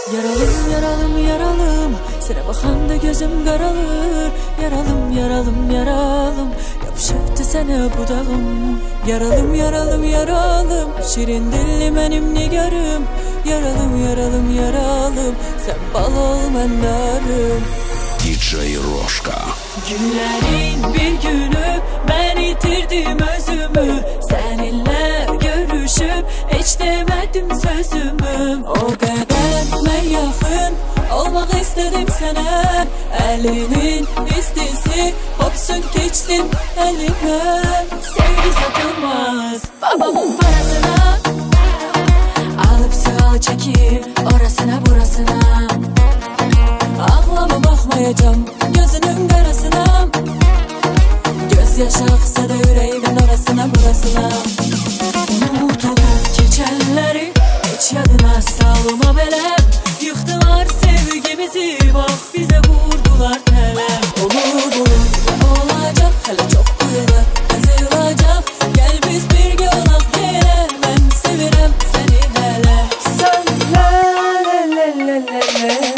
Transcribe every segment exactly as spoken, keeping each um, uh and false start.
Yaralım, yaralım, yaralım, sana bakanda gözüm karalır. Yaralım, yaralım, yaralım, yapışıptı sana budağım. Yaralım, yaralım, yaralım, şirin dilli benim nigarım. Yaralım, yaralım, yaralım, sen bal ol ben narım. D J Roşka. Günlerin bir günü ben itirdim özümü. Seninle görüşüp hiç demedim sözümü. O kadar ben yakın olmak istedim sana. Elimin istisi hopsun geçsin elime. Sevgi satılmaz babamın parasına. Alıp sığal çekip orasına burasına. Ağlama bakmayacağım gözünün karasına. Gözyaşı aksa da yüreğimin orasına burasına. Unutulup geçenleri hiç yadına salma belem. Yıktılar sevgimizi bak bize vurdular telem. Olur olur olacak hele çok kuyular kazılacak. Gel biz birge olak yere ben sevirem seni hele. Sen la la la la la la.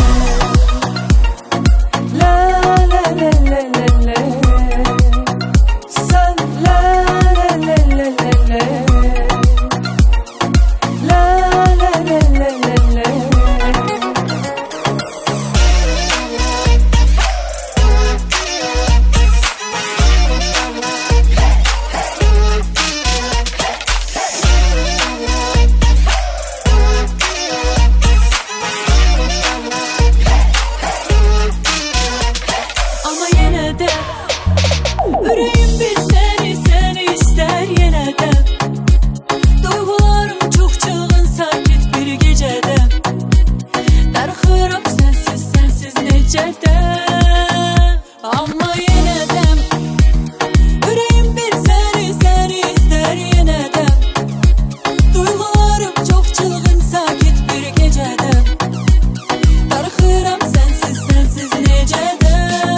Yüreğim bir seni, seni ister yine de. Duygularım çok çılgın sakit bir gecede. Darxıram sensiz, sensiz necə də. Amma yine de yüreğim bir seni, seni ister yine de. Duygularım çok çılgın sakit bir gecede. Darxıram sensiz, sensiz necə də.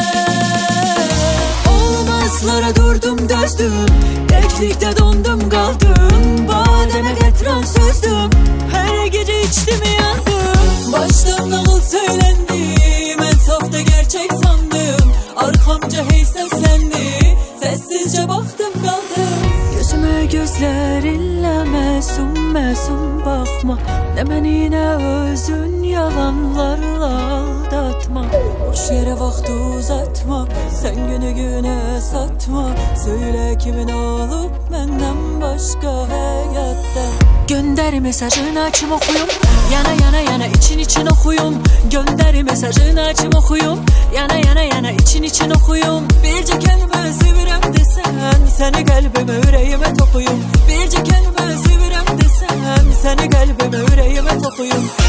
Olmazlara durdum dözdüm, teklikte dondum kaldım. Bademe getren sözdüm, her gece içtim yandım. Baştan nağıl söylendi, ben safta gerçek sandım. Arkamca hey seslendi, sessizce baktım kaldım. Gözüme gözlerinle mesum mesum bakma. Ne beni ne özün yalanlarla aldatma. Boş yere vakti uzatma, sen günü güne satma. Söyle kimin olup benden başka hayatta. Gönder mesajını açım okuyum, yana yana yana için için okuyum. Gönder mesajını açım okuyum, yana yana yana için için okuyum. Birce kelime sevirem desen, seni kalbime yüreğime tokuyum. Birce kelime sevirem desen, seni kalbime yüreğime tokuyum.